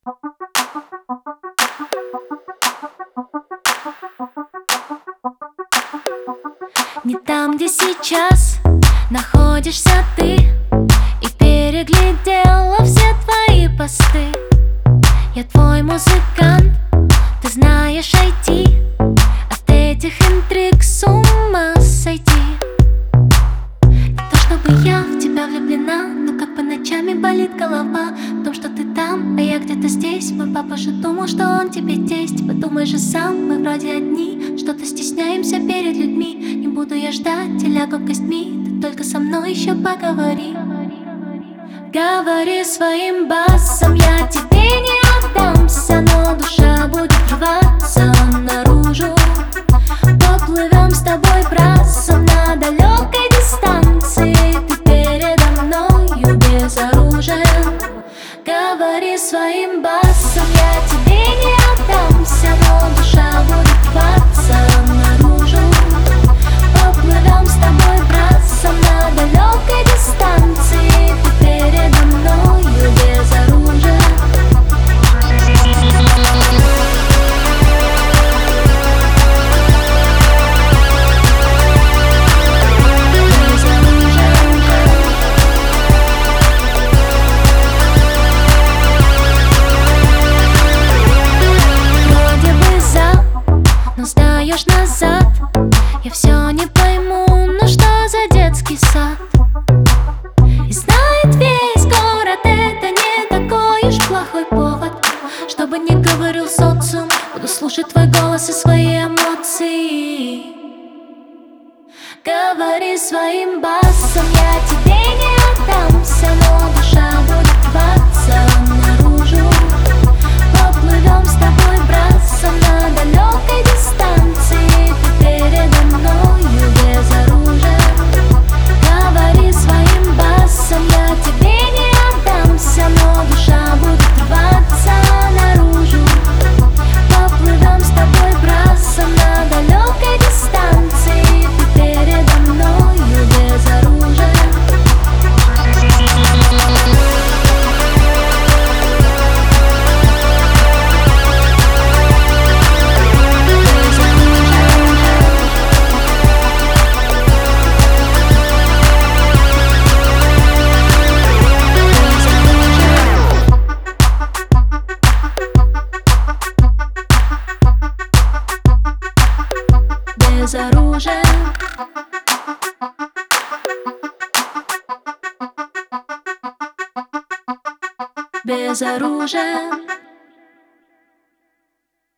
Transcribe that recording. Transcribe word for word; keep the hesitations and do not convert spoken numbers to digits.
Не там, где сейчас находишься ты, и переглядела все твои посты. Я твой музыкант, ты знаешь ай ти. От этих интриг с ума сойти. Не то чтобы я в тебя влюблена, но как бы ночами болит голова в том, что ты там, а я где-то здесь. Мой папа же думал, что он тебе тесть. Подумай же сам, мы вроде одни, что-то стесняемся перед людьми. Не буду я ждать и лягу костьми, ты только со мной еще поговори. Говори своим басом, я тебе не отдамся, но душа будет рваться наружу. Поплывем с тобой брассом на далекой дистанции. Ты передо мною безоружен. Говори своим басом, я тебе не отдамся, но душа будет рваться наружу. Поплывем с тобой брассом на далекой дистанции. Ты передо мною безоружен. Сдаешь назад, я все не пойму, ну что за детский сад? И знает весь город, это не такой уж плохой повод. Чтобы не говорил социум, буду слушать твой голос и свои эмоции. Говори своим басом, я тебе не отдамся, но душа будет рваться наружу. Поплывем с тобой брассом на далекой дистанции. Ты передо мною безоружен. Говори своим басом, я тебе не отдамся, но душа будет рваться наружу. Поплывем с тобой брассом на далекой дистанции. Ты передо мною безоружен. Безоружен. Безоружен.